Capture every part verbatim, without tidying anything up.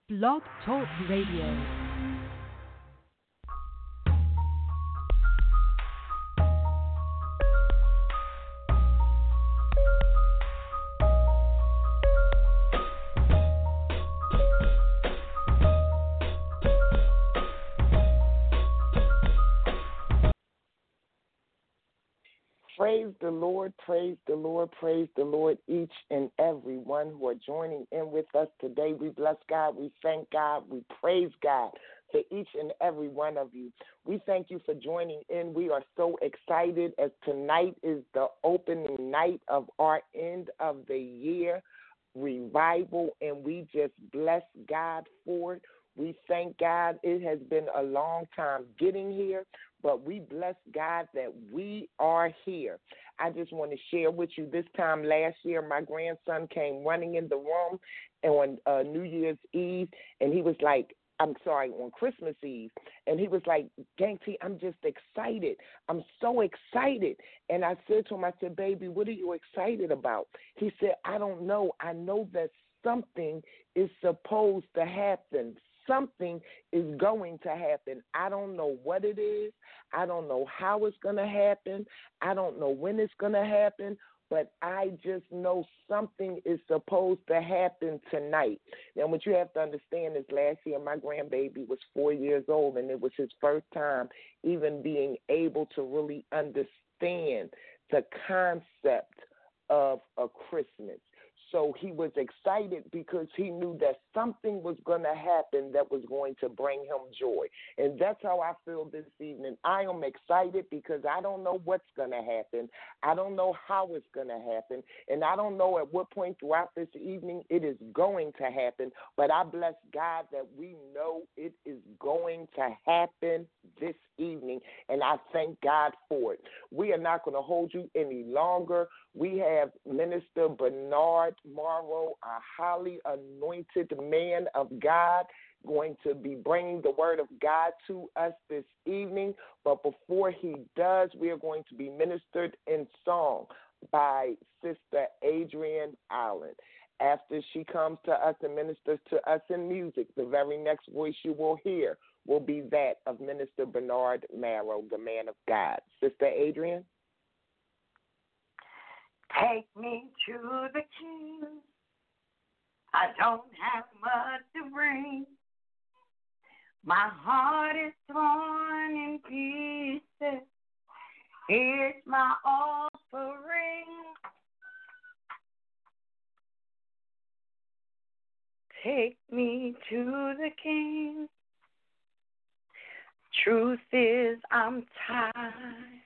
Blog Talk Radio. Praise the Lord, praise the Lord, praise the Lord, each and every one who are joining in with us today. We bless God, we thank God, we praise God for each and every one of you. We thank you for joining in. We are so excited as tonight is the opening night of our end of the year revival, and we just bless God for it. We thank God. It has been a long time getting here, but we bless God that we are here. I just want to share with you, this time last year, my grandson came running in the room on uh, New Year's Eve, and he was like, I'm sorry, on Christmas Eve, and he was like, Gang T, I'm just excited. I'm so excited. And I said to him, I said, baby, what are you excited about? He said, I don't know. I know that something is supposed to happen. Something is going to happen. I don't know what it is. I don't know how it's going to happen. I don't know when it's going to happen, but I just know something is supposed to happen tonight. Now, what you have to understand is last year my grandbaby was four years old, and it was his first time even being able to really understand the concept of a Christmas. So he was excited because he knew that something was going to happen that was going to bring him joy. And that's how I feel this evening. I am excited because I don't know what's going to happen. I don't know how it's going to happen. And I don't know at what point throughout this evening it is going to happen. But I bless God that we know it is going to happen this evening. And I thank God for it. We are not going to hold you any longer. We have Minister Bernard Morrow, a highly anointed man of God, going to be bringing the word of God to us this evening. But before he does, we are going to be ministered in song by Sister Adrienne Allen. After she comes to us and ministers to us in music, the very next voice you will hear will be that of Minister Bernard Morrow, the man of God. Sister Adrienne? Take me to the King. I don't have much to bring. My heart is torn in pieces. It's my offering. Take me to the King. Truth is, I'm tired.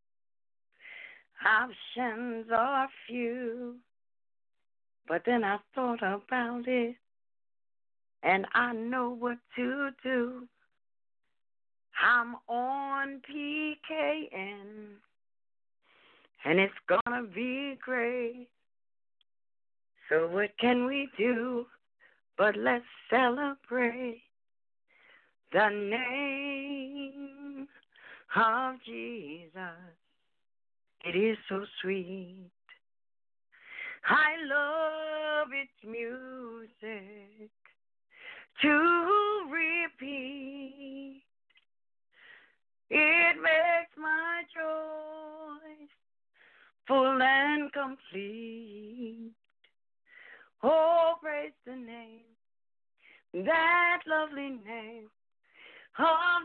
Options are few, but then I thought about it, and I know what to do. I'm on P K N, and it's gonna be great. So what can we do but let's celebrate the name of Jesus. It is so sweet. I love its music to repeat. It makes my joy full and complete. Oh, praise the name, that lovely name of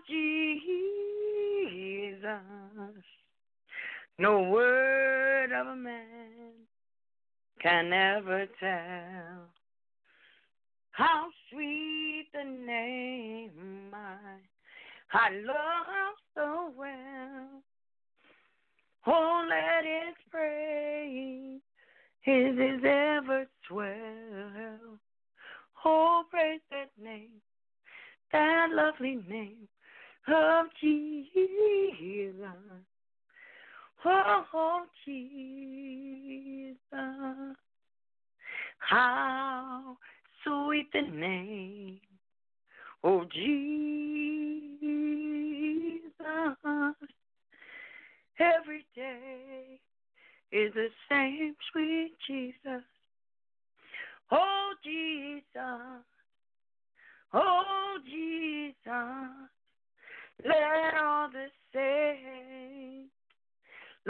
Jesus. No word of a man can ever tell how sweet the name I, I love so well. Oh, let its praise his is ever swell. Oh, praise that name, that lovely name of Jesus. Oh, Jesus, how sweet the name, oh, Jesus. Every day is the same sweet Jesus. Oh, Jesus,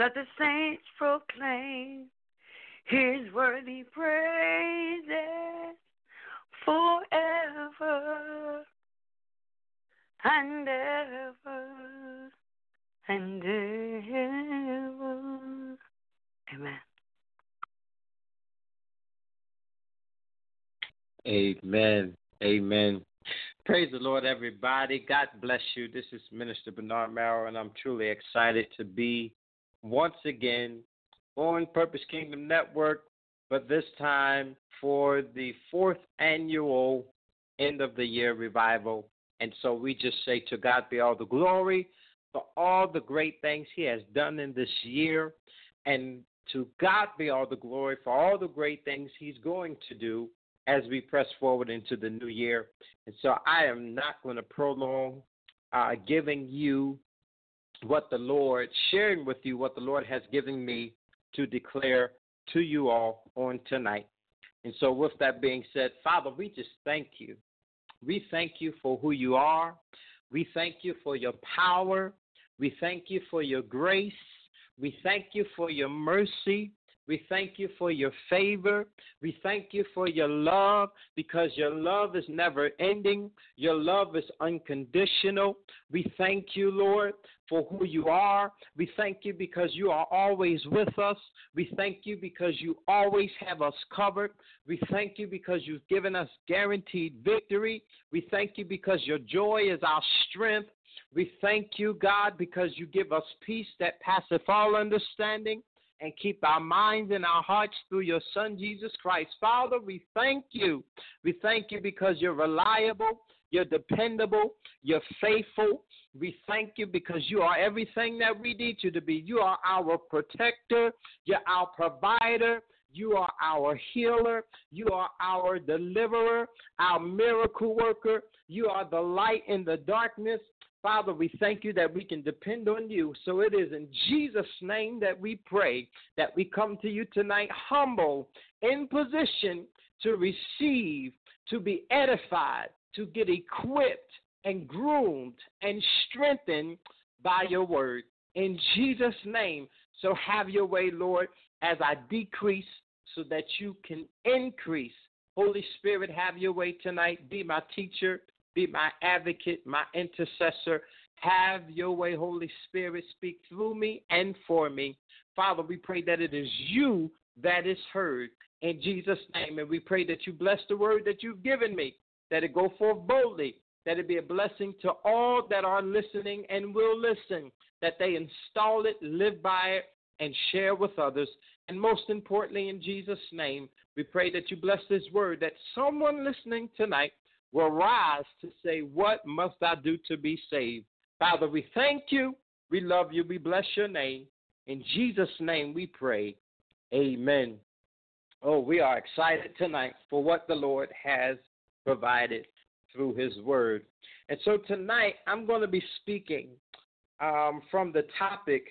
Let the saints proclaim his worthy praises forever and ever and ever. Amen. Amen. Amen. Praise the Lord, everybody. God bless you. This is Minister Bernard Merrill, and I'm truly excited to be once again on Purpose Kingdom Network, but this time for the fourth annual end of the year revival. And so we just say to God be all the glory for all the great things he has done in this year, and to God be all the glory for all the great things he's going to do as we press forward into the new year. And so I am not going to prolong uh, giving you what the Lord, sharing with you what the Lord has given me to declare to you all on tonight. And so with that being said, Father, we just thank you. We thank you for who you are. We thank you for your power. We thank you for your grace. We thank you for your mercy. We thank you for your favor. We thank you for your love, because your love is never ending. Your love is unconditional. We thank you, Lord, for who you are. We thank you because you are always with us. We thank you because you always have us covered. We thank you because you've given us guaranteed victory. We thank you because your joy is our strength. We thank you, God, because you give us peace that passeth all understanding, and keep our minds and our hearts through your Son, Jesus Christ. Father, we thank you. We thank you because you're reliable, you're dependable, you're faithful. We thank you because you are everything that we need you to be. You are our protector. You're our provider. You are our healer. You are our deliverer, our miracle worker. You are the light in the darkness. Father, we thank you that we can depend on you. So it is in Jesus' name that we pray, that we come to you tonight humble, in position to receive, to be edified, to get equipped and groomed and strengthened by your word. In Jesus' name, so have your way, Lord, as I decrease so that you can increase. Holy Spirit, have your way tonight. Be my teacher. Be my advocate, my intercessor. Have your way, Holy Spirit. Speak through me and for me. Father, we pray that it is you that is heard in Jesus' name. And we pray that you bless the word that you've given me, that it go forth boldly, that it be a blessing to all that are listening and will listen, that they install it, live by it, and share with others. And most importantly, in Jesus' name, we pray that you bless this word, that someone listening tonight will rise to say, what must I do to be saved? Father, we thank you. We love you. We bless your name. In Jesus' name we pray. Amen. Oh, we are excited tonight for what the Lord has provided through his word. And so tonight I'm going to be speaking um, from the topic,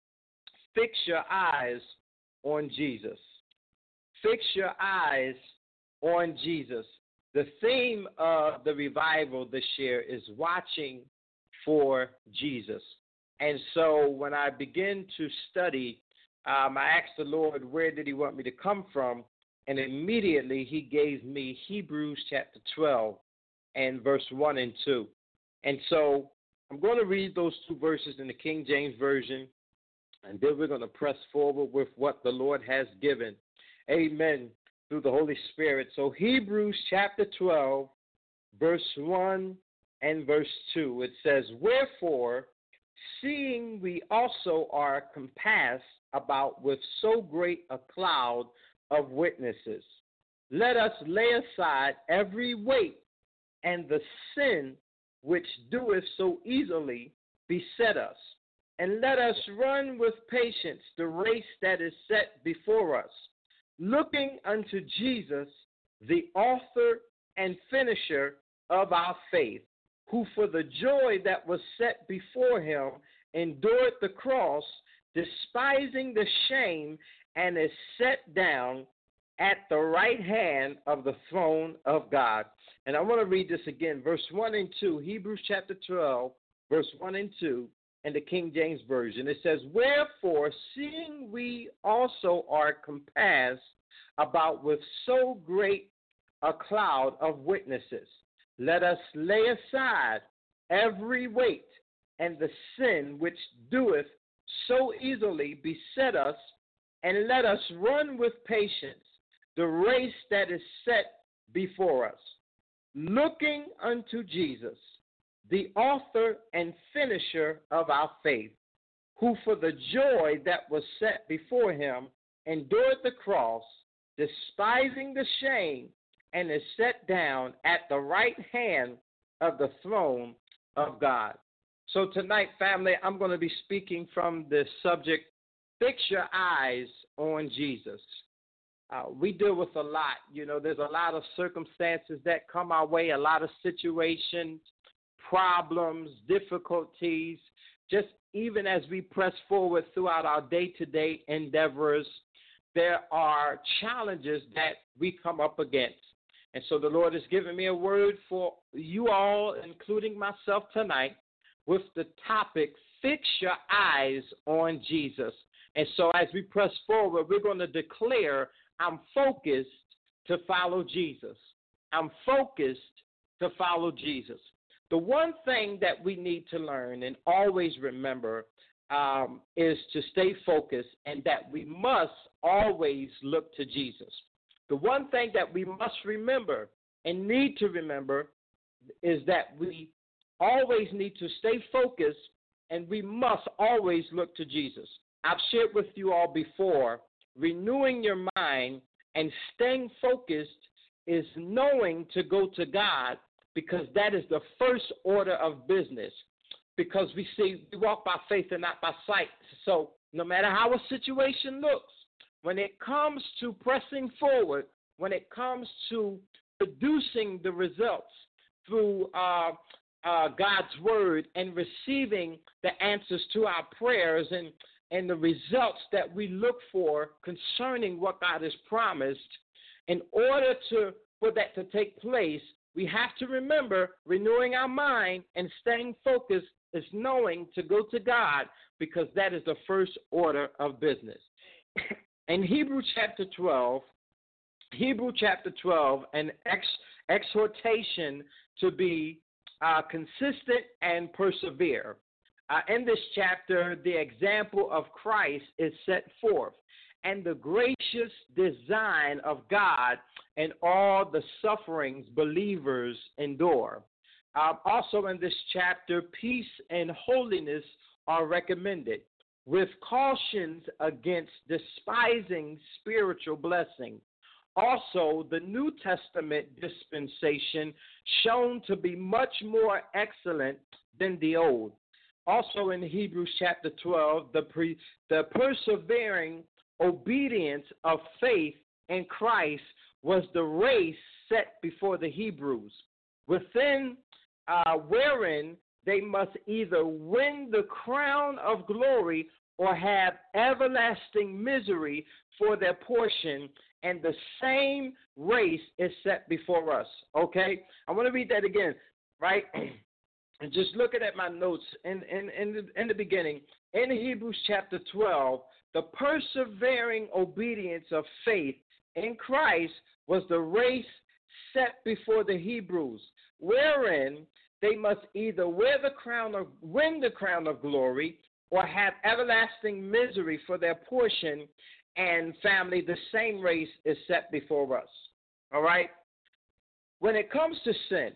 Fix Your Eyes on Jesus. Fix your eyes on Jesus. The theme of the revival this year is watching for Jesus. And so when I begin to study, um, I asked the Lord, where did he want me to come from? And immediately he gave me Hebrews chapter twelve and verse one and two. And so I'm going to read those two verses in the King James Version, and then we're going to press forward with what the Lord has given. Amen. Through the Holy Spirit. So Hebrews chapter twelve, verse one and verse two, it says, wherefore, seeing we also are compassed about with so great a cloud of witnesses, let us lay aside every weight and the sin which doeth so easily beset us, and let us run with patience the race that is set before us, looking unto Jesus, the author and finisher of our faith, who for the joy that was set before him endured the cross, despising the shame, and is set down at the right hand of the throne of God. And I want to read this again, verse one and two, Hebrews chapter twelve, verse one and two. in the King James Version. It says, wherefore, seeing we also are compassed about with so great a cloud of witnesses, let us lay aside every weight and the sin which doeth so easily beset us, and let us run with patience the race that is set before us, looking unto Jesus, the author and finisher of our faith, who for the joy that was set before him endured the cross, despising the shame, and is set down at the right hand of the throne of God. So tonight, family, I'm going to be speaking from the subject, fix your eyes on Jesus. Uh, we deal with a lot. You know, there's a lot of circumstances that come our way, a lot of situations, problems, difficulties, just even as we press forward throughout our day-to-day endeavors, there are challenges that we come up against. And so the Lord has given me a word for you all, including myself tonight, with the topic, fix your eyes on Jesus. And so as we press forward, we're going to declare, I'm focused to follow Jesus. I'm focused to follow Jesus. The one thing that we need to learn and always remember um, is to stay focused, and that we must always look to Jesus. The one thing that we must remember and need to remember is that we always need to stay focused, and we must always look to Jesus. I've shared with you all before, renewing your mind and staying focused is knowing to go to God, because that is the first order of business. Because we see, we walk by faith and not by sight. So no matter how a situation looks, when it comes to pressing forward, when it comes to producing the results through uh, uh, God's word and receiving the answers to our prayers and, and the results that we look for concerning what God has promised, in order to for that to take place, we have to remember renewing our mind and staying focused is knowing to go to God, because that is the first order of business. In Hebrews chapter twelve, Hebrew chapter twelve, an ex, exhortation to be uh, consistent and persevere. Uh, in this chapter, the example of Christ is set forth, and the gracious design of God and all the sufferings believers endure. Uh, also in this chapter, peace and holiness are recommended, with cautions against despising spiritual blessing. Also, the New Testament dispensation shown to be much more excellent than the Old. Also in Hebrews chapter twelve, the, pre, the persevering obedience of faith in Christ was the race set before the Hebrews, within uh, wherein they must either win the crown of glory or have everlasting misery for their portion, and the same race is set before us. Okay? I want to read that again, right? And just looking at my notes in, in, in, the, in the beginning, in Hebrews chapter twelve, the persevering obedience of faith in Christ was the race set before the Hebrews, wherein they must either wear the crown of, win the crown of glory or have everlasting misery for their portion. And family, the same race is set before us. All right? When it comes to sin,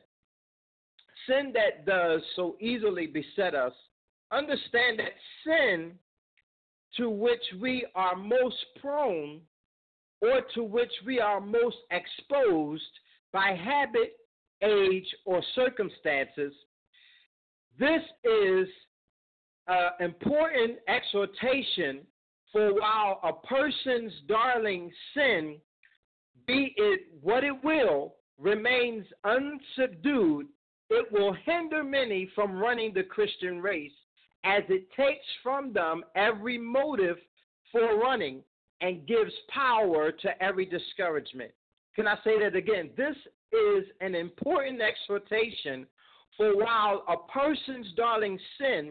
sin that does so easily beset us, understand that sin to which we are most prone, or to which we are most exposed by habit, age, or circumstances, this is an important exhortation, for while a person's darling sin, be it what it will, remains unsubdued, it will hinder many from running the Christian race, as it takes from them every motive for running and gives power to every discouragement. Can I say that again? This is an important exhortation, for while a person's darling sin,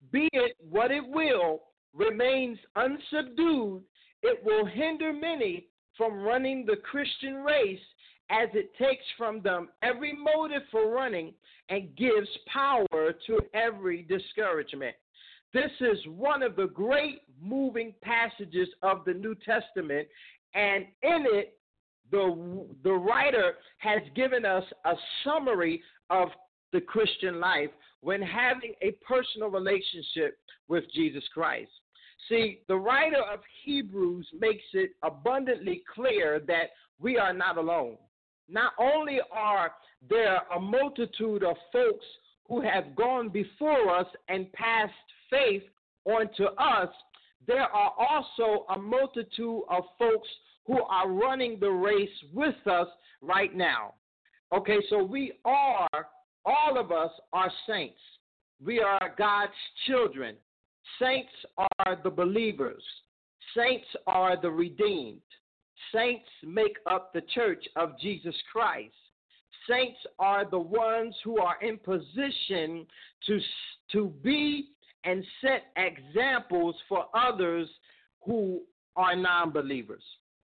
be it what it will, remains unsubdued, it will hinder many from running the Christian race, as it takes from them every motive for running and gives power to every discouragement. This is one of the great moving passages of the New Testament, and in it, the, the writer has given us a summary of the Christian life when having a personal relationship with Jesus Christ. See, the writer of Hebrews makes it abundantly clear that we are not alone. Not only are there a multitude of folks who have gone before us and passed faith on to us, there are also a multitude of folks who are running the race with us right now. Okay, so we are, all of us are saints. We are God's children. Saints are the believers. Saints are the redeemed. Saints make up the church of Jesus Christ. Saints are the ones who are in position to, to be and set examples for others who are non-believers.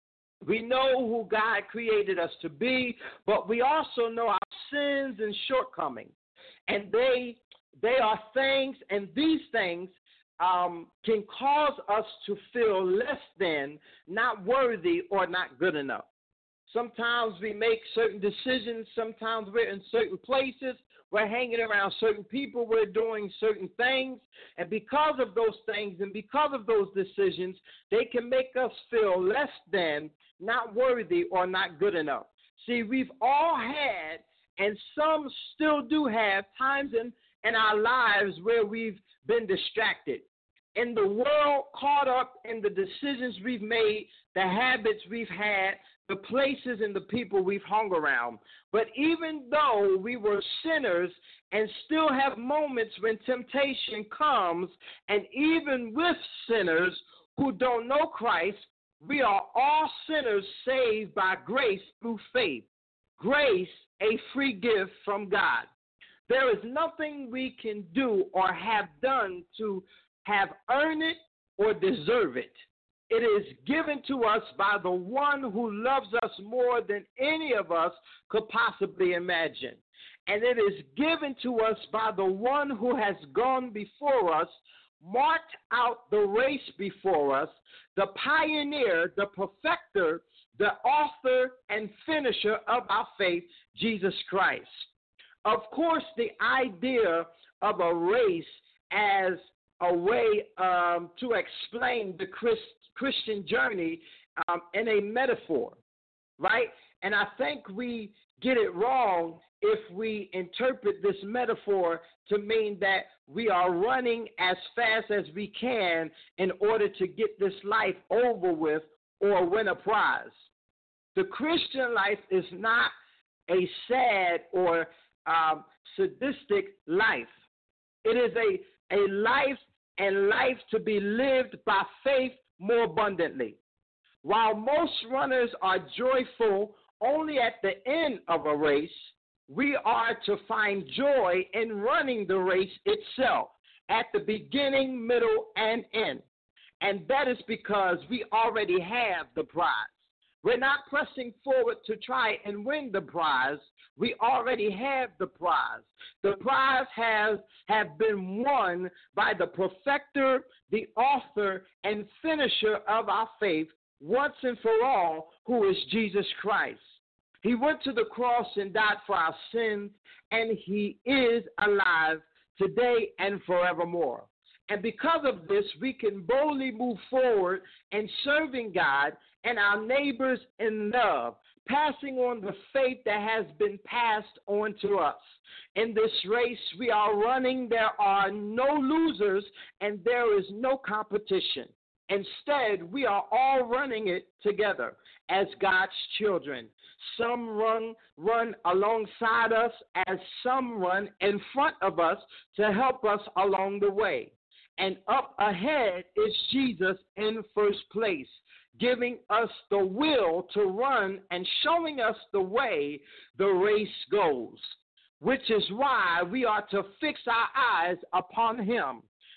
We know who God created us to be, but we also know our sins and shortcomings. And they they are things, and these things um, can cause us to feel less than, not worthy, or not good enough. Sometimes we make certain decisions. Sometimes we're in certain places. We're hanging around certain people. We're doing certain things. And because of those things and because of those decisions, they can make us feel less than, not worthy, or not good enough. See, we've all had, and some still do have, times in, in our lives where we've been distracted. In the world, caught up in the decisions we've made, the habits we've had, the places and the people we've hung around. But even though we were sinners and still have moments when temptation comes, and even with sinners who don't know Christ, we are all sinners saved by grace through faith. Grace, a free gift from God. There is nothing we can do or have done to have earned it or deserve it. It is given to us by the one who loves us more than any of us could possibly imagine. And it is given to us by the one who has gone before us, marked out the race before us, the pioneer, the perfecter, the author and finisher of our faith, Jesus Christ. Of course, the idea of a race as a way um, to explain the Christ, Christian journey um, in a metaphor, right? And I think we get it wrong if we interpret this metaphor to mean that we are running as fast as we can in order to get this life over with or win a prize. The Christian life is not a sad or um, sadistic life. It is a, a life and life to be lived by faith more abundantly. While most runners are joyful only at the end of a race, we are to find joy in running the race itself at the beginning, middle, and end. And that is because we already have the prize. We're not pressing forward to try and win the prize. We already have the prize. The prize has have been won by the perfecter, the author, and finisher of our faith once and for all, who is Jesus Christ. He went to the cross and died for our sins, and he is alive today and forevermore. And because of this, we can boldly move forward in serving God and our neighbors in love, passing on the faith that has been passed on to us. In this race we are running, there are no losers and there is no competition. Instead, we are all running it together as God's children. Some run, run alongside us as some run in front of us to help us along the way. And up ahead is Jesus in first place, giving us the will to run and showing us the way the race goes, which is why we are to fix our eyes upon him.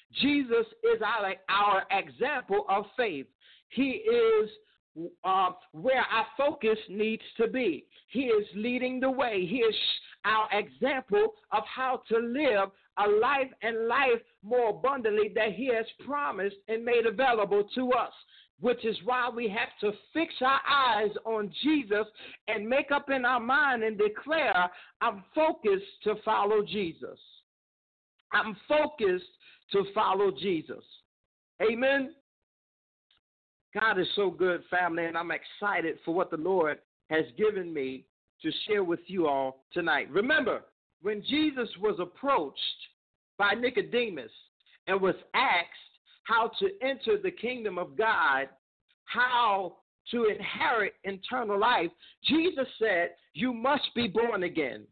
Jesus is our, our example of faith. He is uh, where our focus needs to be. He is leading the way. He is our example of how to live a life and life more abundantly that he has promised and made available to us, which is why we have to fix our eyes on Jesus and make up in our mind and declare, I'm focused to follow Jesus. I'm focused to follow Jesus. Amen. God is so good, family, and I'm excited for what the Lord has given me to share with you all tonight. Remember, when Jesus was approached by Nicodemus and was asked how to enter the kingdom of God, how to inherit eternal life, Jesus said, you must be born again.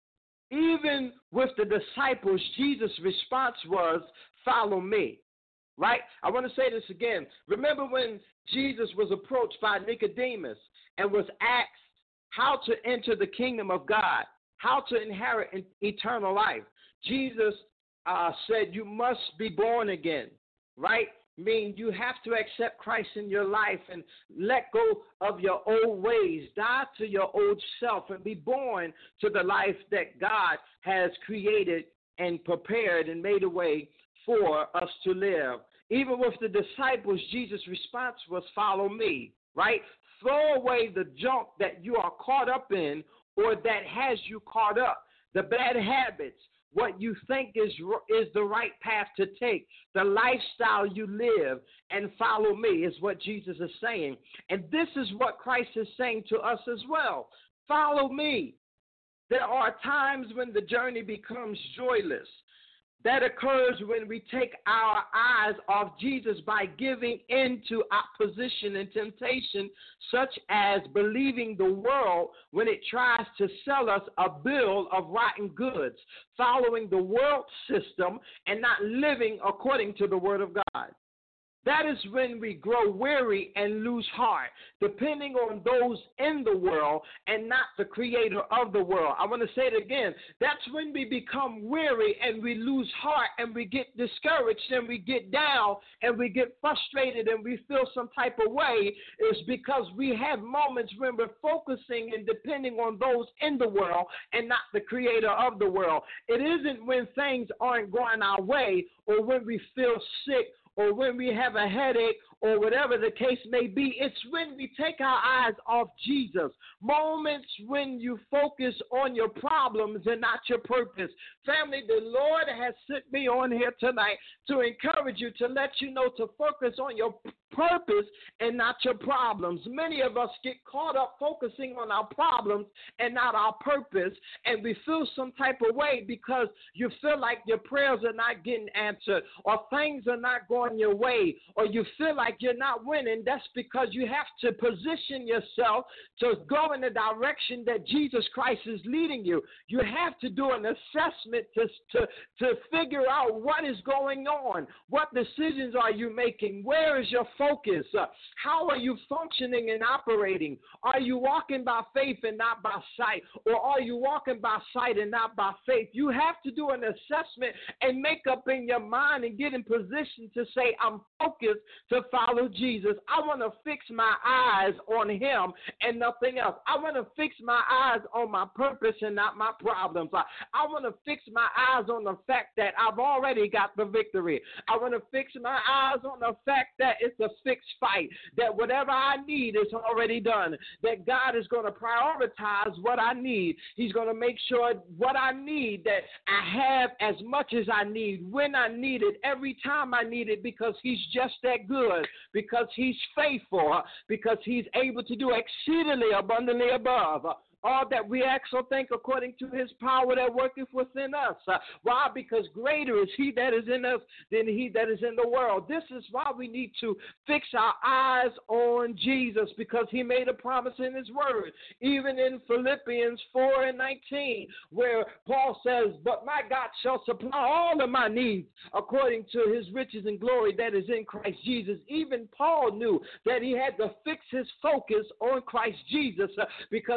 Even with the disciples, Jesus' response was, follow me. Right? I want to say this again. Remember when Jesus was approached by Nicodemus and was asked how to enter the kingdom of God, how to inherit eternal life. Jesus uh, said, you must be born again. Right? Mean you have to accept Christ in your life and let go of your old ways, die to your old self, and be born to the life that God has created and prepared and made a way for us to live. Even with the disciples, Jesus' response was, follow me, right? Throw away the junk that you are caught up in or that has you caught up, the bad habits, what you think is is the right path to take, the lifestyle you live, and follow me is what Jesus is saying. And this is what Christ is saying to us as well. Follow me. There are times when the journey becomes joyless. That occurs when we take our eyes off Jesus by giving in to opposition and temptation, such as believing the world when it tries to sell us a bill of rotten goods, following the world system and not living according to the word of God. That is when we grow weary and lose heart, depending on those in the world and not the creator of the world. I want to say it again. That's when we become weary and we lose heart and we get discouraged and we get down and we get frustrated and we feel some type of way. It's because we have moments when we're focusing and depending on those in the world and not the creator of the world. It isn't when things aren't going our way or when we feel sick or when we have a headache, or whatever the case may be. It's when we take our eyes off Jesus. Moments when you focus on your problems and not your purpose. Family, the Lord has sent me on here tonight to encourage you, to let you know to focus on your purpose and not your problems. Many of us get caught up focusing on our problems and not our purpose, and we feel some type of way because you feel like your prayers are not getting answered, or things are not going your way, or you feel like you're not winning. That's because you have to position yourself to go in the direction that Jesus Christ is leading you. You have to do an assessment to, to, to figure out what is going on. What decisions are you making? Where is your focus? Uh, how are you functioning and operating? Are you walking by faith and not by sight? Or are you walking by sight and not by faith? You have to do an assessment and make up in your mind and get in position to say, I'm focused to follow Jesus. I want to fix my eyes on him and nothing else. I want to fix my eyes on my purpose and not my problems. I, I want to fix my eyes on the fact that I've already got the victory. I want to fix my eyes on the fact that it's a fixed fight, that whatever I need is already done, that God is going to prioritize what I need. He's going to make sure what I need, that I have as much as I need, when I need it, every time I need it, because he's just that good, because he's faithful, because he's able to do exceedingly abundantly above all that we ask or think according to his power that worketh within us. Uh, why? Because greater is he that is in us than he that is in the world. This is why we need to fix our eyes on Jesus, because he made a promise in his word. Even in Philippians four and nineteen, where Paul says, but my God shall supply all of my needs according to his riches and glory that is in Christ Jesus. Even Paul knew that he had to fix his focus on Christ Jesus, uh, because he is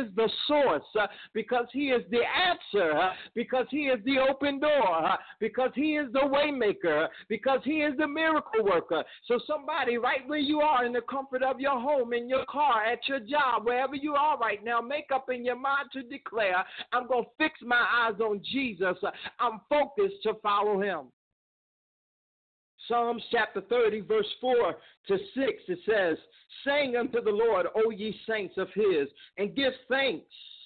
the source, uh, because he is the answer, uh, because he is the open door, uh, because he is the way maker, because he is the miracle worker. So somebody right where you are, in the comfort of your home, in your car, at your job, wherever you are right now, make up in your mind to declare, I'm going to fix my eyes on Jesus. I'm focused to follow him. Psalms chapter thirty, verse four to six, it says, sing unto the Lord, O ye saints of his, and give thanks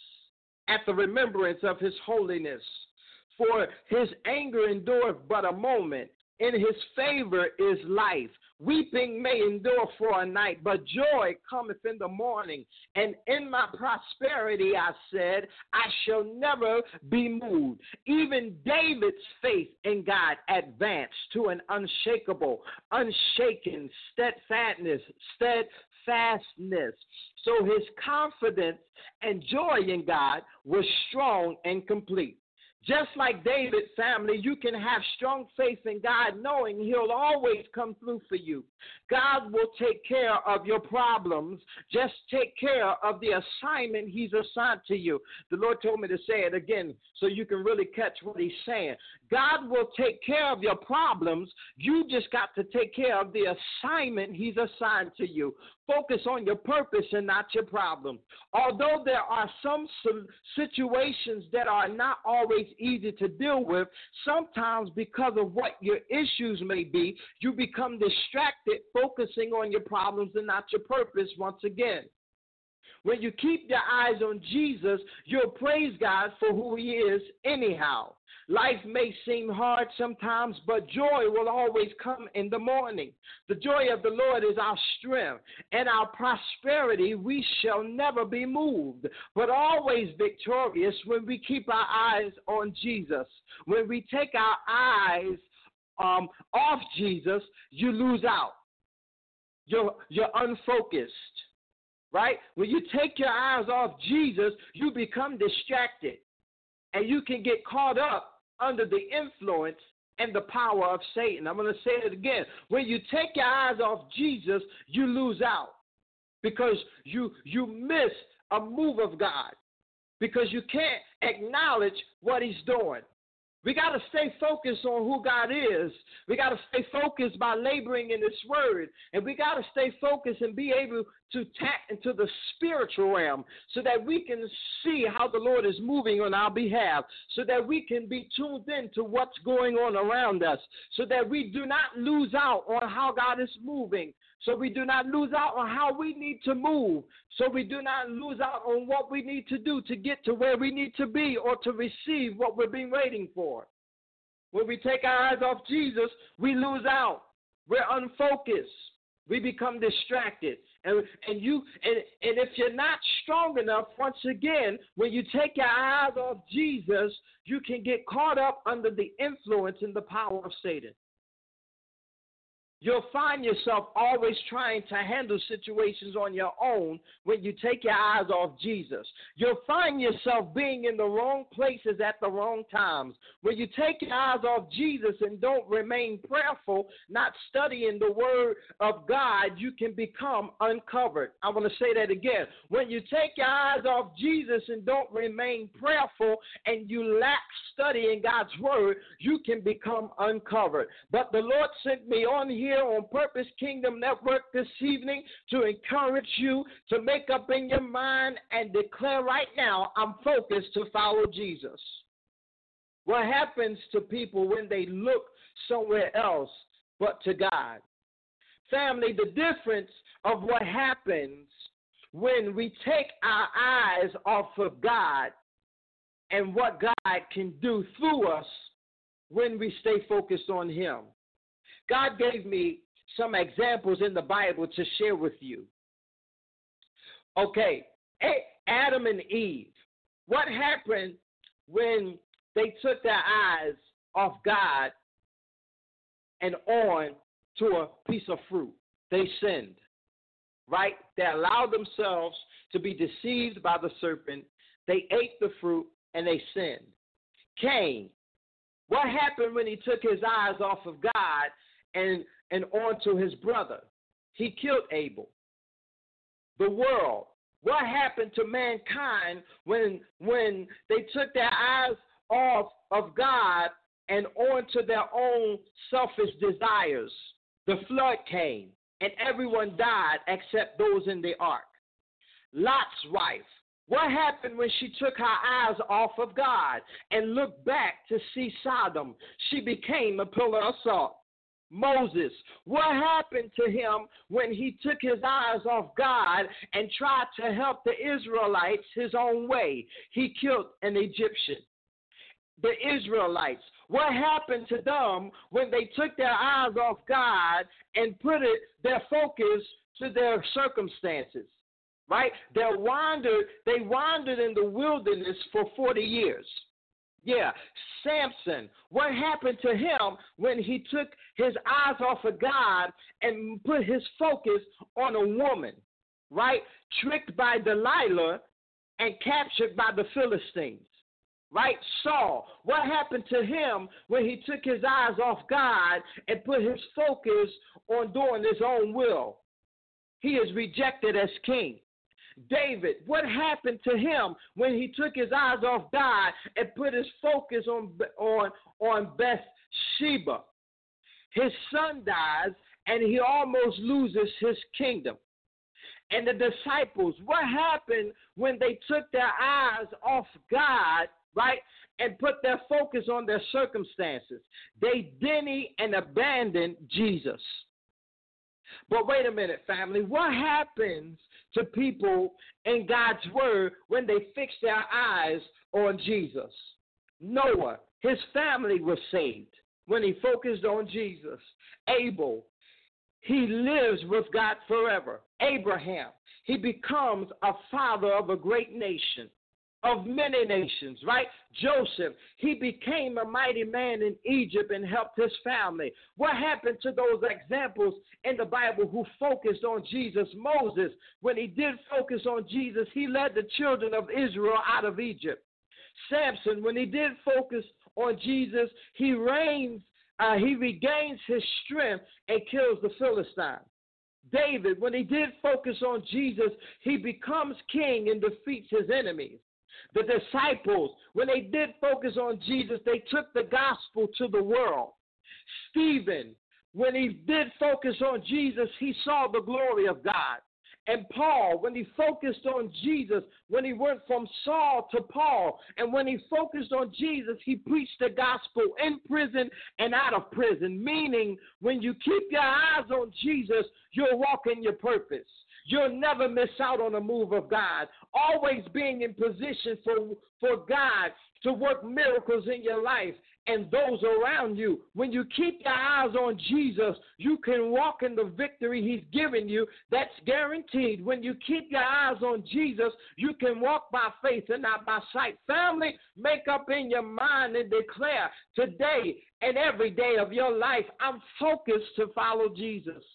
at the remembrance of his holiness. For his anger endureth but a moment. In his favor is life. Weeping may endure for a night, but joy cometh in the morning. And in my prosperity, I said, I shall never be moved. Even David's faith in God advanced to an unshakable, unshaken steadfastness, steadfastness. So his confidence and joy in God was strong and complete. Just like David, family, you can have strong faith in God knowing he'll always come through for you. God will take care of your problems. Just take care of the assignment he's assigned to you. The Lord told me to say it again so you can really catch what he's saying. God will take care of your problems. You just got to take care of the assignment he's assigned to you. Focus on your purpose and not your problem. Although there are some situations that are not always easy to deal with, sometimes because of what your issues may be, you become distracted focusing on your problems and not your purpose once again. When you keep your eyes on Jesus, you'll praise God for who he is anyhow. Life may seem hard sometimes, but joy will always come in the morning. The joy of the Lord is our strength, and our prosperity we shall never be moved, but always victorious when we keep our eyes on Jesus. When we take our eyes um, off Jesus, you lose out. You're, you're unfocused. Right? When you take your eyes off Jesus, you become distracted, and you can get caught up under the influence and the power of Satan. I'm going to say it again. When you take your eyes off Jesus, you lose out because you you miss a move of God, because you can't acknowledge what he's doing. We got to stay focused on who God is. We got to stay focused by laboring in his word. And we got to stay focused and be able to tap into the spiritual realm so that we can see how the Lord is moving on our behalf, so that we can be tuned in to what's going on around us, so that we do not lose out on how God is moving, so we do not lose out on how we need to move, so we do not lose out on what we need to do to get to where we need to be or to receive what we've been waiting for. When we take our eyes off Jesus, we lose out. We're unfocused. We become distracted. And and you and, and if you're not strong enough, once again, when you take your eyes off Jesus, you can get caught up under the influence and the power of Satan. You'll find yourself always trying to handle situations on your own when you take your eyes off Jesus. You'll find yourself being in the wrong places at the wrong times. When you take your eyes off Jesus and don't remain prayerful, not studying the word of God, you can become uncovered. I want to say that again. When you take your eyes off Jesus and don't remain prayerful and you lack studying God's word, you can become uncovered. But the Lord sent me on here on Purpose Kingdom Network this evening to encourage you to make up in your mind and declare right now, I'm focused to follow Jesus. What happens to people when they look somewhere else but to God? Family, the difference of what happens when we take our eyes off of God and what God can do through us when we stay focused on him. God gave me some examples in the Bible to share with you. Okay, Adam and Eve. What happened when they took their eyes off God and on to a piece of fruit? They sinned, right? They allowed themselves to be deceived by the serpent. They ate the fruit and they sinned. Cain. What happened when he took his eyes off of God and, and on to his brother? He killed Abel. The world. What happened to mankind when when they took their eyes off of God and onto their own selfish desires? The flood came, and everyone died except those in the ark. Lot's wife, what happened when she took her eyes off of God and looked back to see Sodom? She became a pillar of salt. Moses, what happened to him when he took his eyes off God and tried to help the Israelites his own way? He killed an Egyptian. The Israelites, what happened to them when they took their eyes off God and put it, their focus to their circumstances? Right? They wandered, they wandered in the wilderness for forty years. Yeah, Samson, what happened to him when he took his eyes off of God and put his focus on a woman, right? Tricked by Delilah and captured by the Philistines, right? Saul, what happened to him when he took his eyes off God and put his focus on doing his own will? He is rejected as king. David, what happened to him when he took his eyes off God and put his focus on on on Bathsheba? His son dies, and he almost loses his kingdom. And the disciples, what happened when they took their eyes off God, right, and put their focus on their circumstances? They denied and abandoned Jesus. But wait a minute, family. What happens to people in God's word when they fix their eyes on Jesus? Noah, his family was saved when he focused on Jesus. Abel, he lives with God forever. Abraham, he becomes a father of a great nation, of many nations, right? Joseph, he became a mighty man in Egypt and helped his family. What happened to those examples in the Bible who focused on Jesus? Moses, when he did focus on Jesus, he led the children of Israel out of Egypt. Samson, when he did focus on Jesus, he reigns, uh, he regains his strength and kills the Philistines. David, when he did focus on Jesus, he becomes king and defeats his enemies. The disciples, when they did focus on Jesus, they took the gospel to the world. Stephen, when he did focus on Jesus, he saw the glory of God. And Paul, when he focused on Jesus, when he went from Saul to Paul, and when he focused on Jesus, he preached the gospel in prison and out of prison, meaning when you keep your eyes on Jesus, you'll walk in your purpose. You'll never miss out on a move of God, always being in position for, for God to work miracles in your life and those around you. When you keep your eyes on Jesus, you can walk in the victory he's given you. That's guaranteed. When you keep your eyes on Jesus, you can walk by faith and not by sight. Family, make up in your mind and declare today and every day of your life, I'm focused to follow Jesus.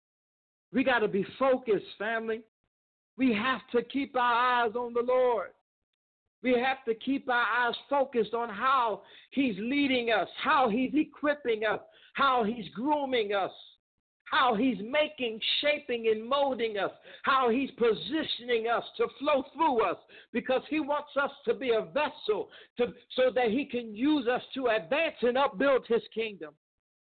We got to be focused, family. We have to keep our eyes on the Lord. We have to keep our eyes focused on how he's leading us, how he's equipping us, how he's grooming us, how he's making, shaping, and molding us, how he's positioning us to flow through us, because he wants us to be a vessel to, so that he can use us to advance and upbuild his kingdom.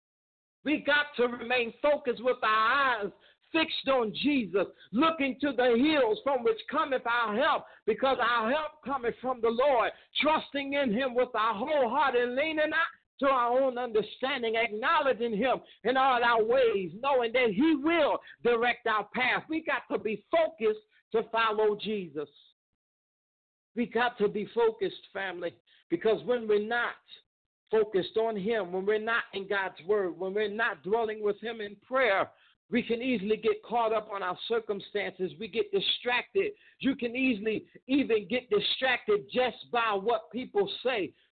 We got to remain focused with our eyes fixed on Jesus, looking to the hills from which cometh our help, because our help cometh from the Lord, trusting in him with our whole heart and leaning not to our own understanding, acknowledging him in all our ways, knowing that he will direct our path. We got to be focused to follow Jesus. We got to be focused, family, because when we're not focused on him, when we're not in God's word, when we're not dwelling with him in prayer, we can easily get caught up on our circumstances. We get distracted. You can easily even get distracted just by what people say.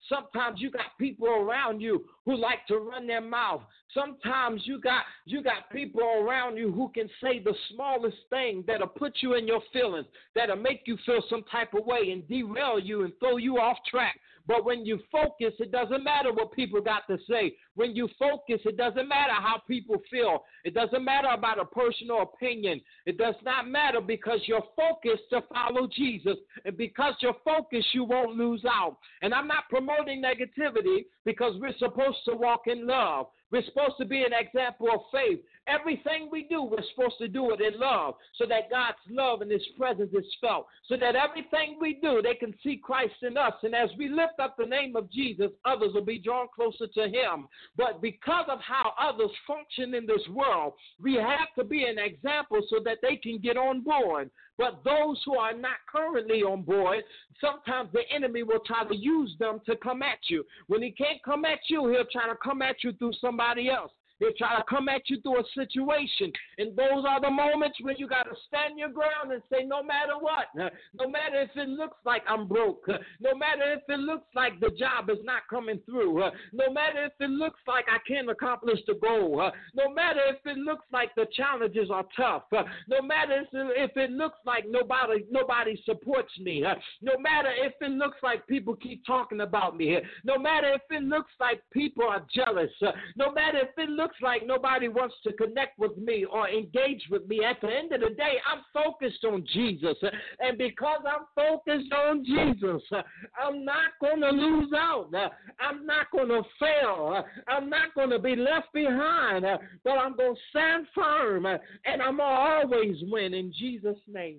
Sometimes you got people around you who like to run their mouth. Sometimes you got you got people around you who can say the smallest thing that'll put you in your feelings, that'll make you feel some type of way and derail you and throw you off track. But when you focus, it doesn't matter what people got to say. When you focus, it doesn't matter how people feel. It doesn't matter about a personal opinion. It does not matter because you're focused to follow Jesus. And because you're focused, you won't lose out. And I'm not promoting negativity because we're supposed to walk in love. We're supposed to be an example of faith. Everything we do, we're supposed to do it in love so that God's love and his presence is felt. So that everything we do, they can see Christ in us. And as we lift up the name of Jesus, others will be drawn closer to him. But because of how others function in this world, we have to be an example so that they can get on board. But those who are not currently on board, sometimes the enemy will try to use them to come at you. When he can't come at you, he'll try to come at you through somebody else. He'll try to come at you through a situation. And those are the moments when you got to stand your ground and say, no matter what, no matter if it looks like I'm broke, no matter if it looks like the job is not coming through, no matter if it looks like I can't accomplish the goal, no matter if it looks like the challenges are tough, no matter if it looks like nobody nobody supports me, no matter if it looks like people keep talking about me, no matter if it looks like people are jealous, no matter if it looks like nobody wants to connect with me or engage with me. At the end of the day, I'm focused on Jesus. And because I'm focused on Jesus, I'm not going to lose out. I'm not going to fail. I'm not going to be left behind. But I'm going to stand firm. And I'm going to always win in Jesus' name.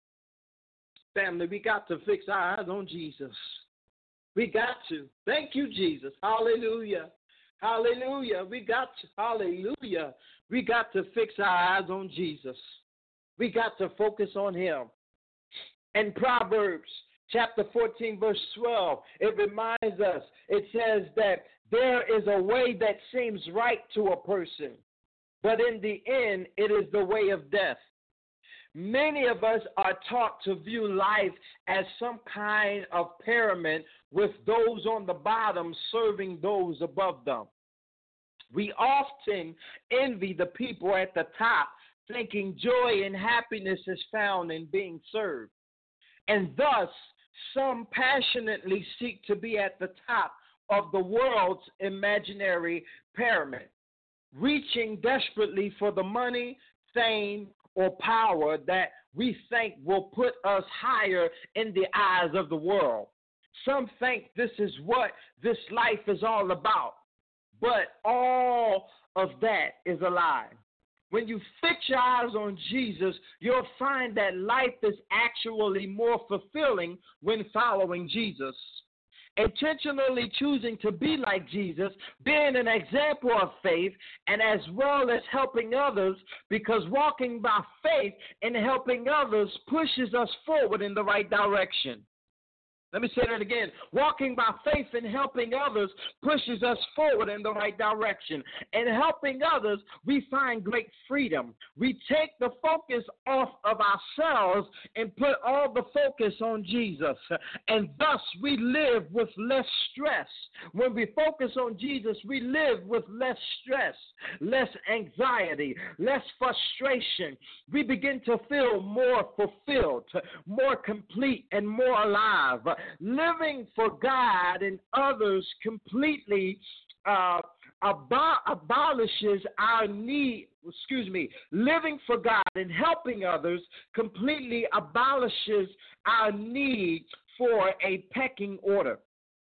Family, we got to fix our eyes on Jesus. We got to. Thank you, Jesus. Hallelujah. Hallelujah. We got to, hallelujah. We got to fix our eyes on Jesus. We got to focus on him. In Proverbs chapter fourteen, verse twelve, it reminds us, it says that there is a way that seems right to a person, but in the end, it is the way of death. Many of us are taught to view life as some kind of pyramid with those on the bottom serving those above them. We often envy the people at the top, thinking joy and happiness is found in being served. And thus, some passionately seek to be at the top of the world's imaginary pyramid, reaching desperately for the money, fame, or power that we think will put us higher in the eyes of the world. Some think this is what this life is all about, but all of that is a lie. When you fix your eyes on Jesus, you'll find that life is actually more fulfilling when following Jesus. Intentionally choosing to be like Jesus, being an example of faith, and as well as helping others, because walking by faith and helping others pushes us forward in the right direction. Let me say that again. Walking by faith and helping others pushes us forward in the right direction. And helping others, we find great freedom. We take the focus off of ourselves and put all the focus on Jesus. And thus we live with less stress. When we focus on Jesus, we live with less stress, less anxiety, less frustration. We begin to feel more fulfilled, more complete, and more alive. Living for God and others completely uh, abo- abolishes our need, excuse me, living for God and helping others completely abolishes our need for a pecking order.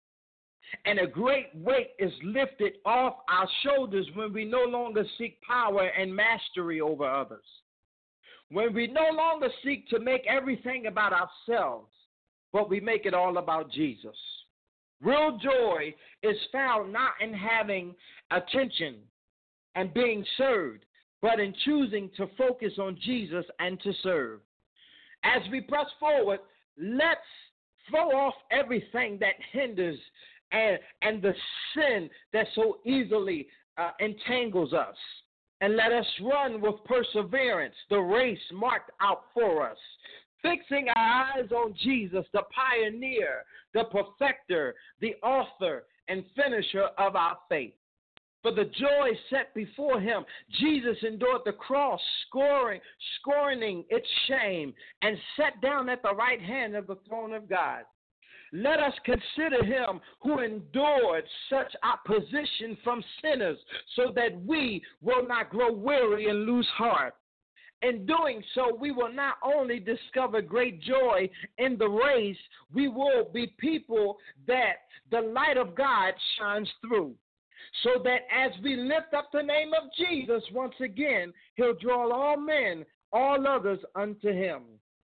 And a great weight is lifted off our shoulders when we no longer seek power and mastery over others. When we no longer seek to make everything about ourselves, but we make it all about Jesus. Real joy is found not in having attention and being served, but in choosing to focus on Jesus and to serve. As we press forward, let's throw off everything that hinders and, and the sin that so easily uh, entangles us. And let us run with perseverance the race marked out for us, fixing our eyes on Jesus, the pioneer, the perfecter, the author, and finisher of our faith. For the joy set before him, Jesus endured the cross, scoring, scorning its shame, and sat down at the right hand of the throne of God. Let us consider him who endured such opposition from sinners, so that we will not grow weary and lose heart. In doing so, we will not only discover great joy in the race, we will be people that the light of God shines through. So that as we lift up the name of Jesus once again, he'll draw all men, all others unto him.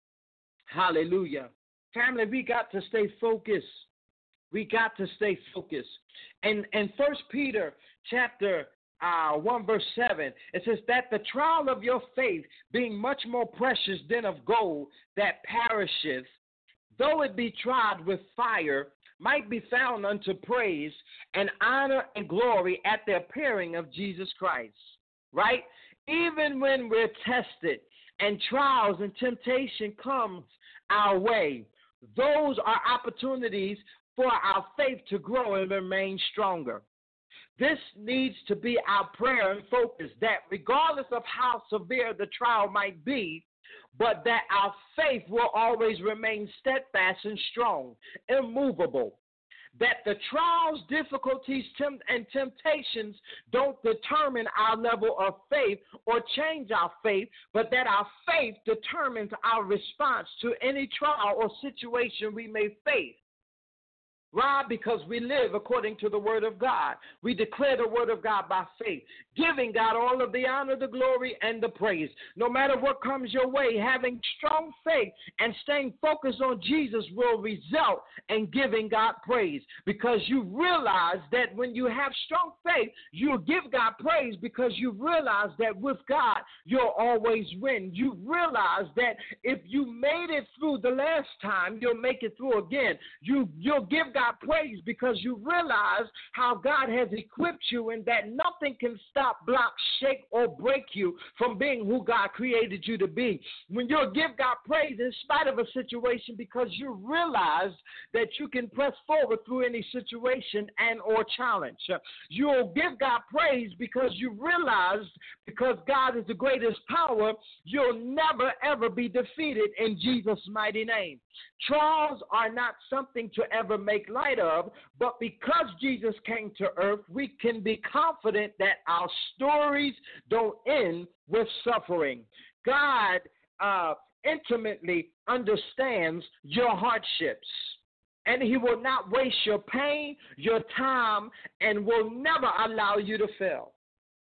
Hallelujah. Family, we got to stay focused. We got to stay focused. And in First Peter chapter uh, one, verse seven, it says that the trial of your faith, being much more precious than of gold that perisheth, though it be tried with fire, might be found unto praise and honor and glory at the appearing of Jesus Christ. Right? Even when we're tested and trials and temptation comes our way, those are opportunities for our faith to grow and remain stronger. This needs to be our prayer and focus, that regardless of how severe the trial might be, but that our faith will always remain steadfast and strong, immovable. That the trials, difficulties, temp- and temptations don't determine our level of faith or change our faith, but that our faith determines our response to any trial or situation we may face. Why? Because we live according to the word of God. We declare the word of God by faith, giving God all of the honor, the glory, and the praise. No matter what comes your way, having strong faith and staying focused on Jesus will result in giving God praise, because you realize that when you have strong faith, you'll give God praise because you realize that with God, you'll always win. You realize that if you made it through the last time, you'll make it through again. You, you'll give God God praise because you realize how God has equipped you and that nothing can stop, block, shake, or break you from being who God created you to be. When you'll give God praise in spite of a situation because you realize that you can press forward through any situation and or challenge. You'll give God praise because you realize, because God is the greatest power, you'll never ever be defeated in Jesus' mighty name. Trials are not something to ever make light of, but because Jesus came to earth, we can be confident that our stories don't end with suffering. God uh, intimately understands your hardships, and he will not waste your pain, your time, and will never allow you to fail.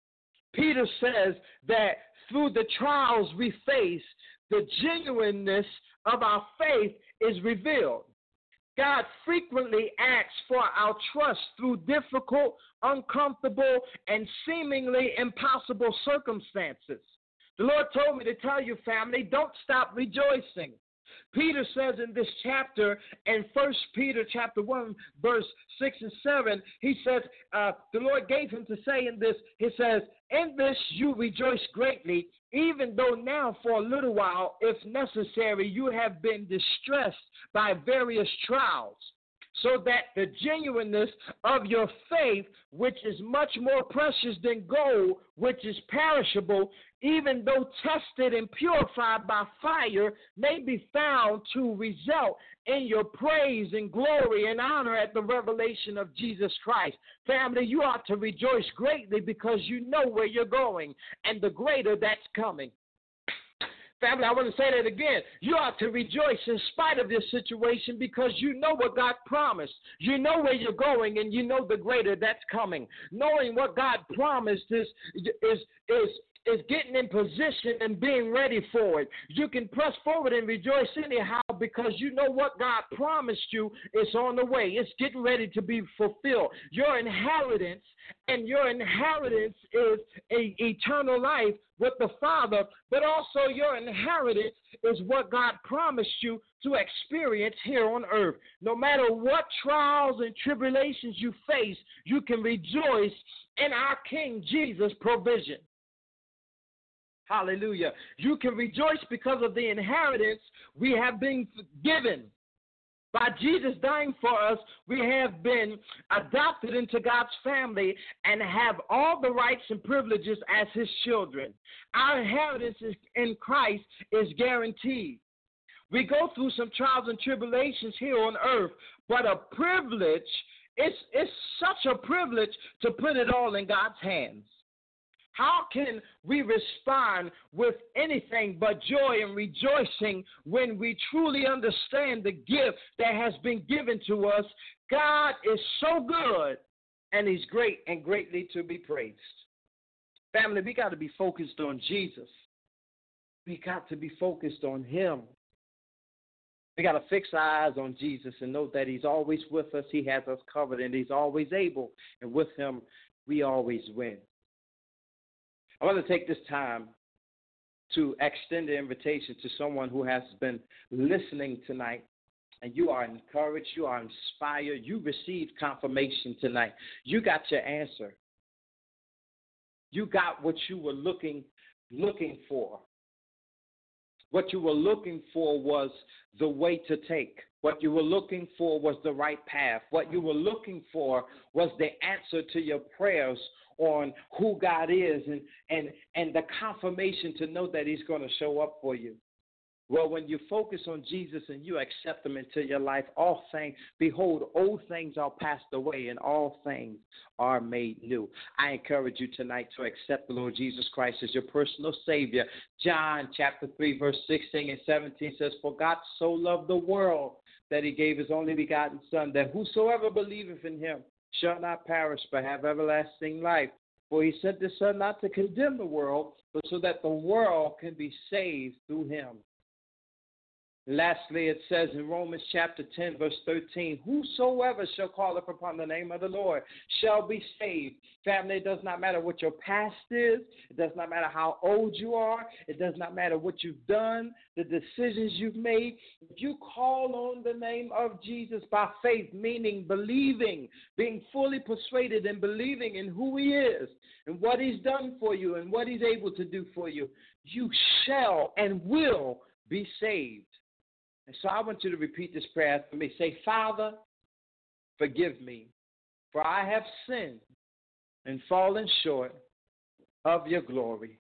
Peter says that through the trials we face, the genuineness of our faith is revealed. God frequently asks for our trust through difficult, uncomfortable, and seemingly impossible circumstances. The Lord told me to tell you, family, don't stop rejoicing. Peter says in this chapter, in First Peter chapter one, verse six and seven, he says, uh, the Lord gave him to say in this, he says, in this you rejoice greatly, even though now for a little while, if necessary, you have been distressed by various trials, so that the genuineness of your faith, which is much more precious than gold, which is perishable, even though tested and purified by fire, may be found to result in your praise and glory and honor at the revelation of Jesus Christ. Family, you ought to rejoice greatly because you know where you're going and the greater that's coming. Family, I want to say that again. You ought to rejoice in spite of this situation because you know what God promised. You know where you're going and you know the greater that's coming. Knowing what God promised is is is is getting in position and being ready for it. You can press forward and rejoice anyhow because you know what God promised you is on the way. It's getting ready to be fulfilled. Your inheritance and your inheritance is a eternal life with the Father, but also your inheritance is what God promised you to experience here on earth. No matter what trials and tribulations you face, you can rejoice in our King Jesus' provision. Hallelujah. You can rejoice because of the inheritance we have been given. By Jesus dying for us, we have been adopted into God's family and have all the rights and privileges as his children. Our inheritance in Christ is guaranteed. We go through some trials and tribulations here on earth, but a privilege, it's, it's such a privilege to put it all in God's hands. How can we respond with anything but joy and rejoicing when we truly understand the gift that has been given to us? God is so good, and he's great and greatly to be praised. Family, we got to be focused on Jesus. We got to be focused on him. We got to fix our eyes on Jesus and know that he's always with us. He has us covered, and he's always able. And with him, we always win. I want to take this time to extend the invitation to someone who has been listening tonight, and you are encouraged, you are inspired, you received confirmation tonight. You got your answer. You got what you were looking looking for. What you were looking for was the way to take. What you were looking for was the right path. What you were looking for was the answer to your prayers on who God is and, and, and the confirmation to know that he's going to show up for you. Well, when you focus on Jesus and you accept him into your life, all things, behold, old things are passed away and all things are made new. I encourage you tonight to accept the Lord Jesus Christ as your personal Savior. John chapter three, verse sixteen and seventeen says, for God so loved the world that he gave his only begotten Son, that whosoever believeth in him shall not perish but have everlasting life. For he sent his Son not to condemn the world, but so that the world can be saved through him. Lastly, it says in Romans chapter ten, verse thirteen, whosoever shall call upon the name of the Lord shall be saved. Family, it does not matter what your past is. It does not matter how old you are. It does not matter what you've done, the decisions you've made. If you call on the name of Jesus by faith, meaning believing, being fully persuaded and believing in who he is and what he's done for you and what he's able to do for you, you shall and will be saved. And so I want you to repeat this prayer for me. Say, Father, forgive me, for I have sinned and fallen short of your glory.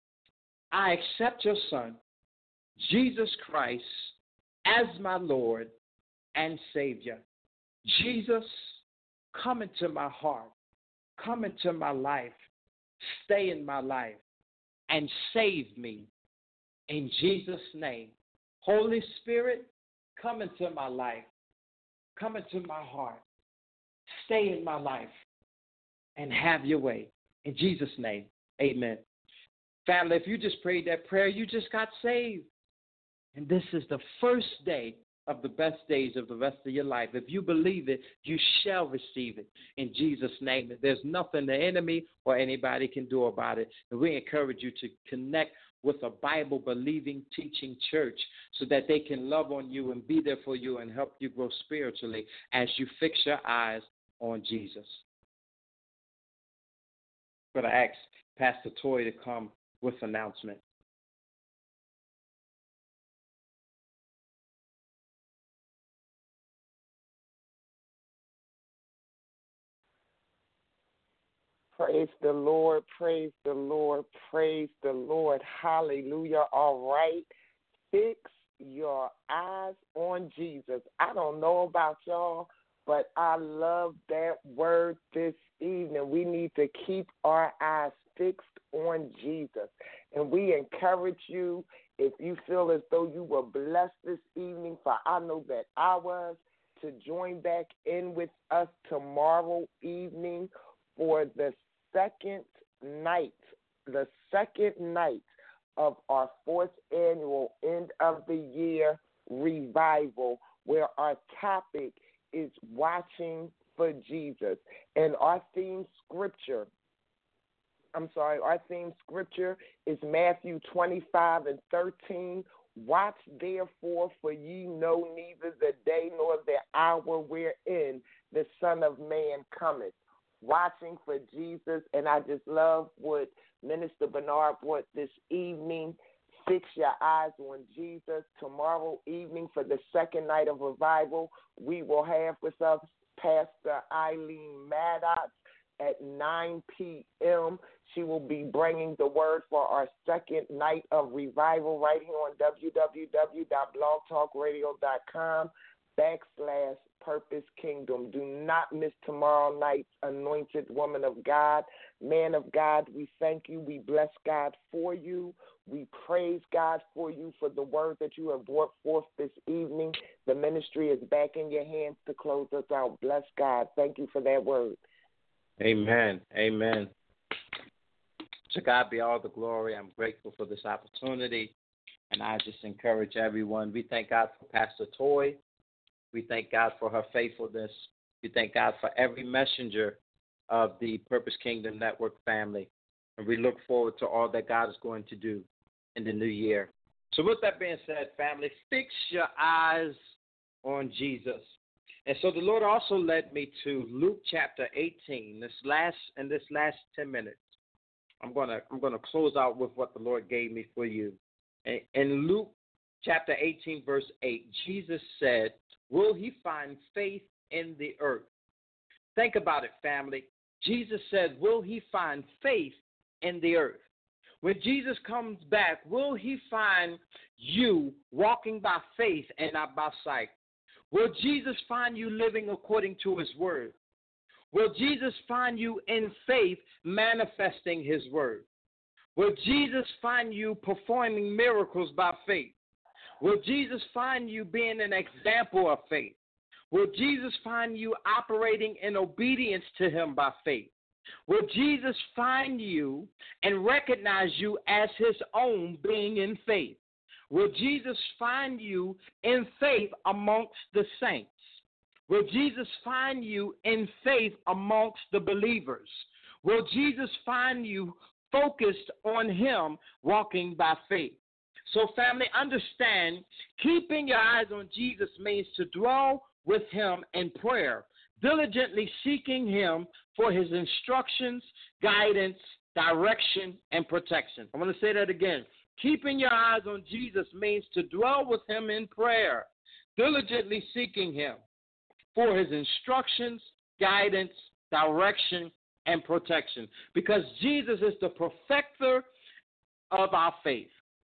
I accept your Son, Jesus Christ, as my Lord and Savior. Jesus, come into my heart, come into my life, stay in my life, and save me in Jesus' name. Holy Spirit, come into my life, come into my heart, stay in my life, and have your way. In Jesus' name, amen. Family, if you just prayed that prayer, you just got saved. And this is the first day of the best days of the rest of your life. If you believe it, you shall receive it in Jesus' name. There's nothing the enemy or anybody can do about it. And we encourage you to connect with a Bible-believing, teaching church so that they can love on you and be there for you and help you grow spiritually as you fix your eyes on Jesus. I'm going to ask Pastor Toy to come with announcement. Praise the Lord, praise the Lord, praise the Lord. Hallelujah. All right. Fix your eyes on Jesus. I don't know about y'all, but I love that word this evening. We need to keep our eyes fixed on Jesus. And we encourage you, if you feel as though you were blessed this evening, for I know that I was, to join back in with us tomorrow evening for the second night, the second night of our fourth annual end of the year revival, where our topic is watching for Jesus. And our theme scripture, I'm sorry, our theme scripture is Matthew twenty-five and thirteen. Watch therefore, for ye know neither the day nor the hour wherein the Son of Man cometh. watching for Jesus. And I just love what Minister Bernard brought this evening. Fix your eyes on Jesus. Tomorrow evening for the second night of revival, we will have with us Pastor Eileen Maddox at nine p.m. She will be bringing the word for our second night of revival right here on www.blogtalkradio.com backslash Purpose Kingdom. Do not miss tomorrow night's anointed woman of God. Man of God, we thank you. We bless God for you. We praise God for you for the word that you have brought forth this evening. The ministry is back in your hands to close us out. Bless God. Thank you for that word. Amen. Amen. To God be all the glory. I'm grateful for this opportunity, and I just encourage everyone. We thank God for Pastor Toy. We thank God for her faithfulness. We thank God for every messenger of the Purpose Kingdom Network family, and we look forward to all that God is going to do in the new year. So with that being said, family, fix your eyes on Jesus. And so the Lord also led me to Luke chapter eighteen. This last in this last ten minutes, I'm gonna I'm gonna close out with what the Lord gave me for you. In, in Luke chapter eighteen, verse eight, Jesus said, "Will he find faith in the earth?" Think about it, family. Jesus said, "Will he find faith in the earth?" When Jesus comes back, will he find you walking by faith and not by sight? Will Jesus find you living according to his word? Will Jesus find you in faith manifesting his word? Will Jesus find you performing miracles by faith? Will Jesus find you being an example of faith? Will Jesus find you operating in obedience to him by faith? Will Jesus find you and recognize you as his own being in faith? Will Jesus find you in faith amongst the saints? Will Jesus find you in faith amongst the believers? Will Jesus find you focused on him, walking by faith? So, family, understand, keeping your eyes on Jesus means to dwell with him in prayer, diligently seeking him for his instructions, guidance, direction, and protection. I'm going to say that again. Keeping your eyes on Jesus means to dwell with him in prayer, diligently seeking him for his instructions, guidance, direction, and protection. Because Jesus is the perfecter of our faith.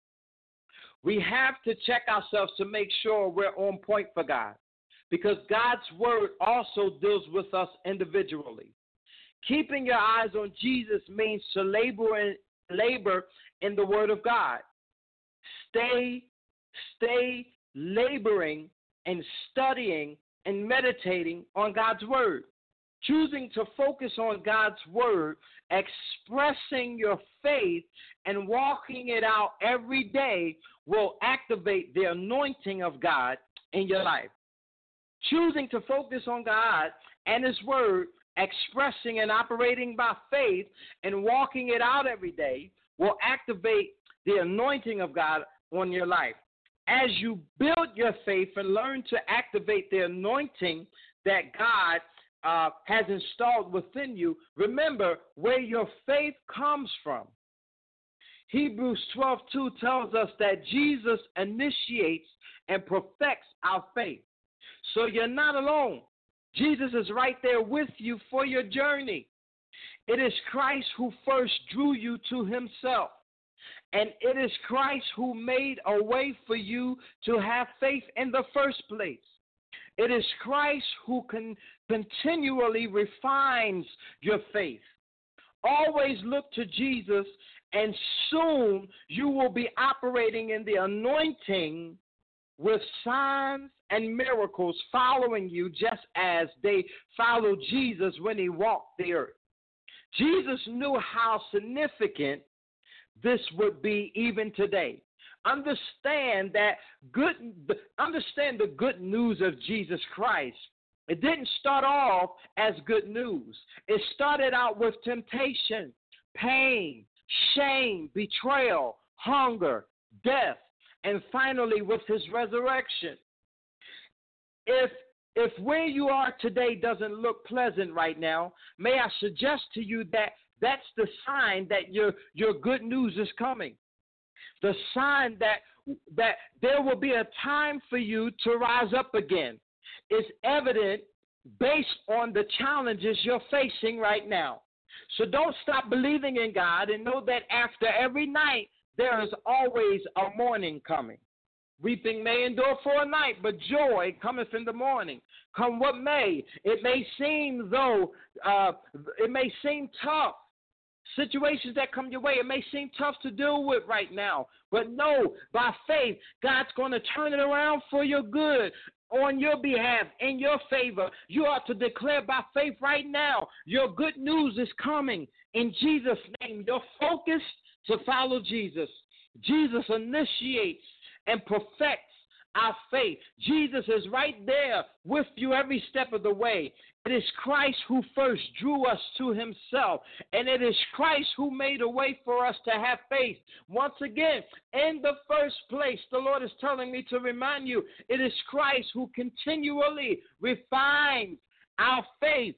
We have to check ourselves to make sure we're on point for God, because God's word also deals with us individually. Keeping your eyes on Jesus means to labor in, labor in the word of God. Stay, stay laboring and studying and meditating on God's word. Choosing to focus on God's word, expressing your faith, and walking it out every day will activate the anointing of God in your life. Choosing to focus on God and his word, expressing and operating by faith, and walking it out every day will activate the anointing of God on your life. As you build your faith and learn to activate the anointing that God uh, has installed within you, remember where your faith comes from. Hebrews twelve two tells us that Jesus initiates and perfects our faith. So you're not alone. Jesus is right there with you for your journey. It is Christ who first drew you to himself. And it is Christ who made a way for you to have faith in the first place. It is Christ who can continually refines your faith. Always look to Jesus, and soon you will be operating in the anointing with signs and miracles following you, just as they followed Jesus when he walked the earth. Jesus knew how significant this would be even today. Understand that good, understand the good news of Jesus Christ. It didn't start off as good news. It started out with temptation, pain, shame, betrayal, hunger, death, and finally with his resurrection. If If where you are today doesn't look pleasant right now, may I suggest to you that that's the sign that your, your good news is coming. The sign that that there will be a time for you to rise up again is evident based on the challenges you're facing right now. So don't stop believing in God, and know that after every night, there is always a morning coming. Weeping may endure for a night, but joy cometh in the morning. Come what may, it may seem though, uh, it may seem tough. Situations that come your way, it may seem tough to deal with right now. But know, by faith, God's going to turn it around for your good, on your behalf, in your favor. You ought to declare by faith right now, your good news is coming. In Jesus' name, you're focused to follow Jesus. Jesus initiates and perfects our faith. Jesus is right there with you every step of the way. It is Christ who first drew us to himself, and it is Christ who made a way for us to have faith. Once again, in the first place, the Lord is telling me to remind you, it is Christ who continually refines our faith.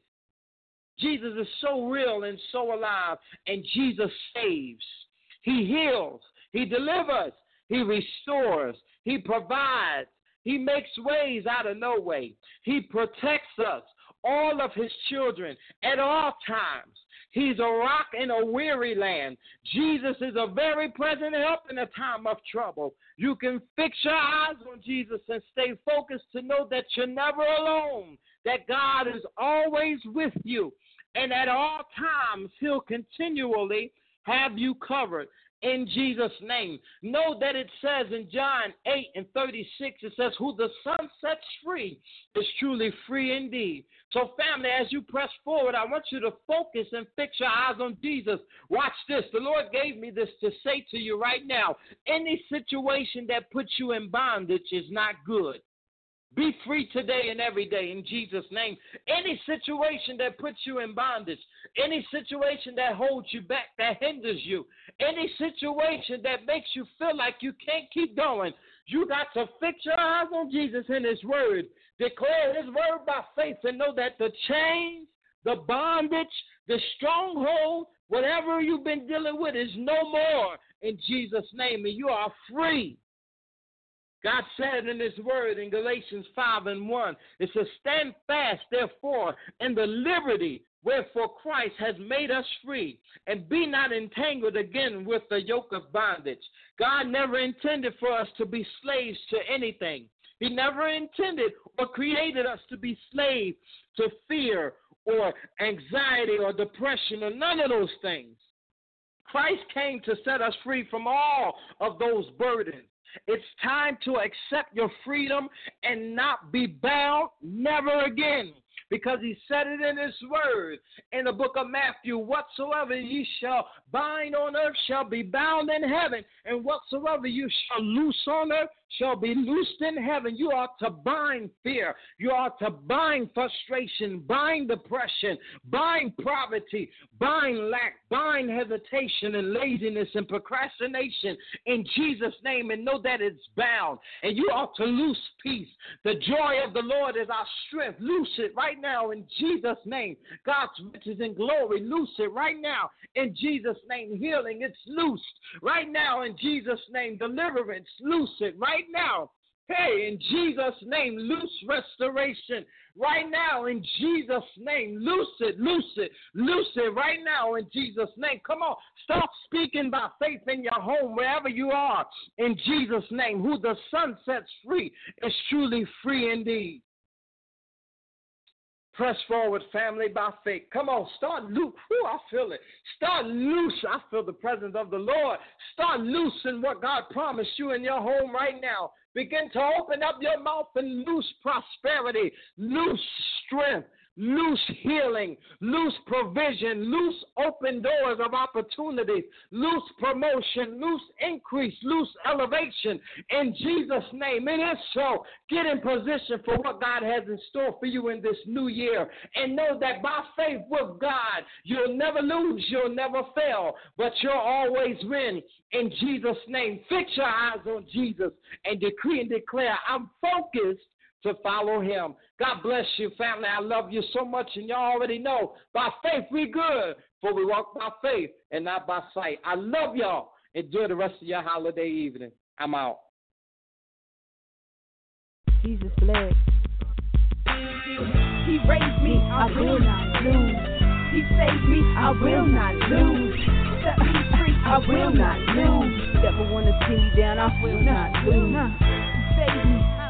Jesus is so real and so alive, and Jesus saves. He heals. He delivers. He restores. He provides. He makes ways out of no way. He protects us, all of his children, at all times. He's a rock in a weary land. Jesus is a very present help in a time of trouble. You can fix your eyes on Jesus and stay focused to know that you're never alone, that God is always with you, and at all times he'll continually have you covered. In Jesus' name. Know that it says in John eight and thirty-six, it says, who the Son sets free is truly free indeed. So family, as you press forward, I want you to focus and fix your eyes on Jesus. Watch this. The Lord gave me this to say to you right now. Any situation that puts you in bondage is not good. Be free today and every day in Jesus' name. Any situation that puts you in bondage, any situation that holds you back, that hinders you, any situation that makes you feel like you can't keep going, you got to fix your eyes on Jesus and his word. Declare his word by faith and know that the chains, the bondage, the stronghold, whatever you've been dealing with is no more in Jesus' name, and you are free. God said in his word in Galatians five and one, it says, stand fast, therefore, in the liberty wherefore Christ has made us free, and be not entangled again with the yoke of bondage. God never intended for us to be slaves to anything. He never intended or created us to be slaves to fear or anxiety or depression or none of those things. Christ came to set us free from all of those burdens. It's time to accept your freedom and not be bound never again, because he said it in his word in the book of Matthew, whatsoever ye shall bind on earth shall be bound in heaven, and whatsoever you shall loose on earth shall be loosed in heaven. You ought to bind fear. You ought to bind frustration, bind depression, bind poverty, bind lack, bind hesitation and laziness and procrastination in Jesus' name, and know that it's bound. And you ought to loose peace. The joy of the Lord is our strength. Loose it right now in Jesus' name. God's riches and glory, loose it right now in Jesus' name. Healing, it's loosed right now in Jesus' name. Deliverance, loose it right now. Hey, in Jesus' name, loose restoration right now in Jesus' name. Loose it, loose it, loose it right now in Jesus' name. Come on, start speaking by faith in your home, wherever you are, in Jesus' name. Who the Son sets free is truly free indeed. Press forward, family, by faith. Come on, start loose. Ooh, I feel it. Start loose. I feel the presence of the Lord. Start loosing what God promised you in your home right now. Begin to open up your mouth and loose prosperity, loose strength, loose healing, loose provision, loose open doors of opportunity, loose promotion, loose increase, loose elevation. In Jesus' name, it is so. Get in position for what God has in store for you in this new year, and know that by faith with God, you'll never lose, you'll never fail, but you'll always win. In Jesus' name, fix your eyes on Jesus and decree and declare, I'm focused to follow him. God bless you, family. I love you so much, and y'all already know, by faith we good, for we walk by faith and not by sight. I love y'all. Enjoy the rest of your holiday evening. I'm out. Jesus bled. He raised me, I will not lose. He saved me, I will not lose. Set me free, I will not lose. Never wanna see me down, I will not lose. He saved me.